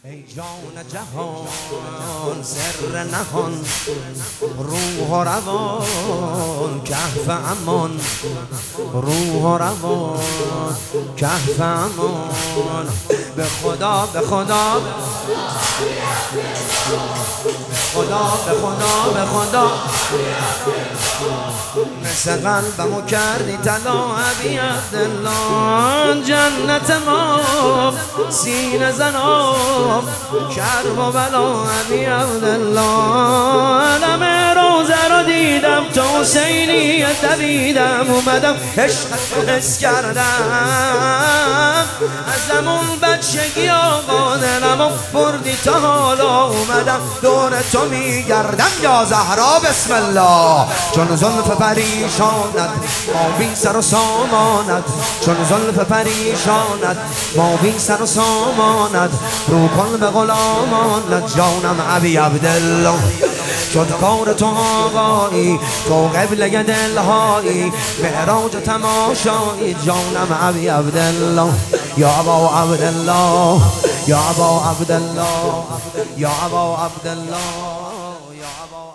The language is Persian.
ای جان جهان سر نهان، روح و روان کهف امان، روح و روان کهف امان. به خدا به خدا به خدا به خدا مثل قلبمو کردی طلا ابی عبدالله. جنت ما سینه زنم کرب و بلا ابی عبدالله. علم روزه رو دیدم تو حسینی دویدم اومدم عشقت حس کردم. از همون بچگی آقا دلمو بردی تا حالا اومدم دور تو میگردم یا زهرا بسم الله. چون زلف پریشانت ما بی سر و سامانت، چون زلف پریشانت ما بی سر و سامانت، رو کن به غلامانت جانم ابی عبدالله. شد کار تو آقایی تو قبله دلهایی، معراج تماشایی جانم ابی عبدالله. یا ابا عبدالله یا ابا عبدالله یا ابا عبدالله یا ابا